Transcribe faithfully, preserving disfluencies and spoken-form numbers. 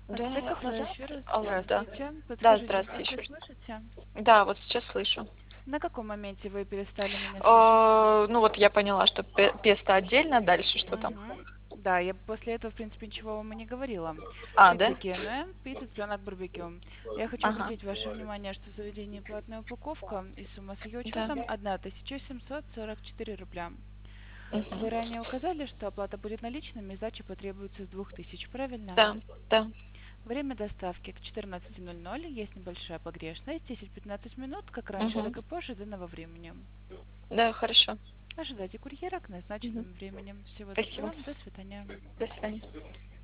Да, Ацтека назад. Фреш, раз- Алло, да. здравствуйте. Да, Подскажите, вы здравствуйте меня еще раз. слышите? Да, вот сейчас слышу. На каком моменте вы перестали меня слышать? А, ну вот я поняла, что пе- песто отдельно, дальше что там? Мгм. Да, я после этого, в принципе, ничего вам и не говорила. А, да? Пицца КНМ и цыпленок барбекю. Я хочу Ага, обратить ваше внимание, что в заведении платная упаковка и сумма с ее да. учетом тысяча семьсот сорок четыре рубля. Вы Мгм. ранее указали, что оплата будет наличными, сдача потребуется с двух тысяч, правильно? Да, да. Время доставки к четырнадцати ноль ноль, есть небольшая погрешность, десять-пятнадцать минут, как раньше, Мгм. так и позже данного времени. Да, хорошо. Ожидайте курьера к Мгм. назначенному времени. Всего Спасибо. доброго, до свидания. До свидания.